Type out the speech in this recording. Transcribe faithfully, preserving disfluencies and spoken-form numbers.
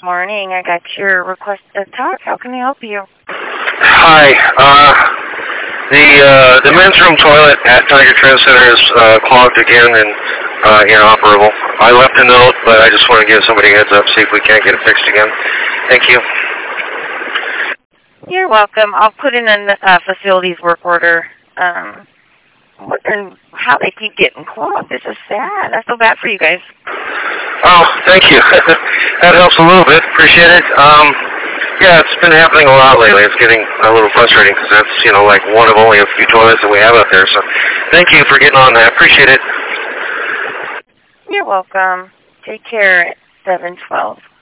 morning. I got your request to talk. How can I help you? Hi. Uh, the uh, the men's room toilet at Tiger Trend Center is uh, clogged again and uh, inoperable. I left a note, but I just want to give somebody a heads up, see if we can't get it fixed again. Thank you. You're welcome. I'll put in a uh, facilities work order. Um, wondering how they keep getting clogged. This is sad. I feel bad for you guys. Oh, thank you. That helps a little bit. Appreciate it. Um, yeah, it's been happening a lot lately. It's getting a little frustrating because that's, you know, like one of only a few toilets that we have out there. So thank you for getting on that. Appreciate it. You're welcome. Take care at seven twelve.